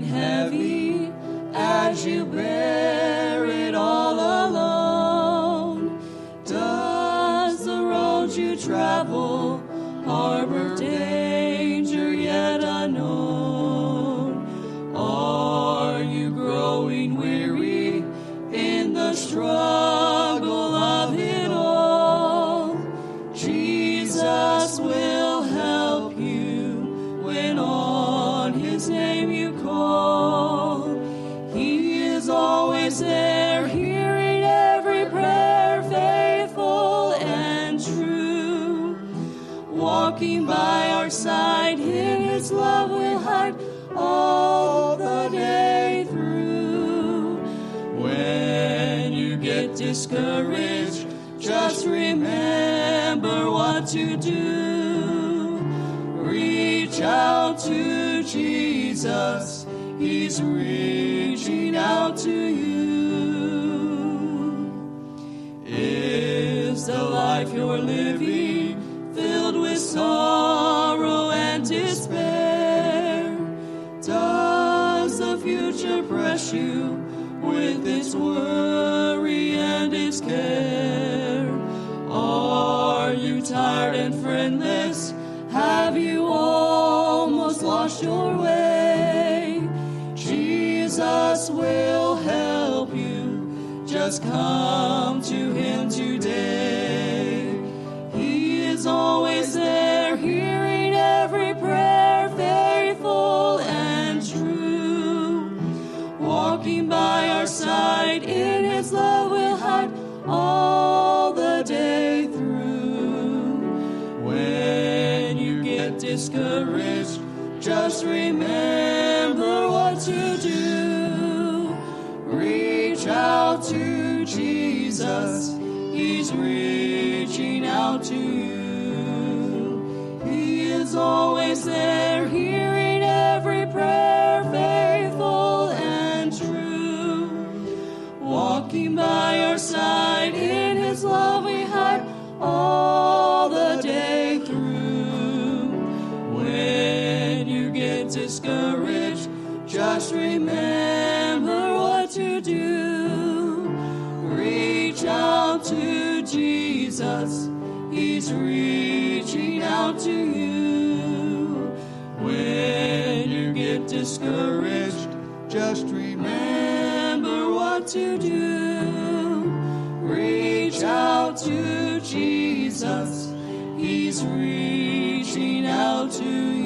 feeling heavy as you bear it all alone? Does the road you travel harbor danger yet unknown? Are you growing weary in the struggle of it all? Jesus will help you when on his name you call. He is always there, hearing every prayer, faithful and true. Walking by our side, in his love we'll hide all the day through. When you get discouraged, just remember what to do. Reach out to Jesus, he's reaching out to you. Is the life you're living filled with sorrow and despair? Does the future press you with its worry and its care? Are you tired and friendless? Have you almost lost your way? Jesus will help you. Just come to him today. He is always there, hearing every prayer, faithful and true. Walking by our side, in his love we'll hide all the day through. When you get discouraged, just remember what to do. Reach out to Jesus, he's reaching out to you. He is always there, hearing every prayer, faithful and true. Walking by our side, in his love we hide all the day through. When you get discouraged, just remember what to do. Reach out to Jesus, he's reaching out to you. When you get discouraged, just remember what to do. Reach out to Jesus, he's reaching out to you.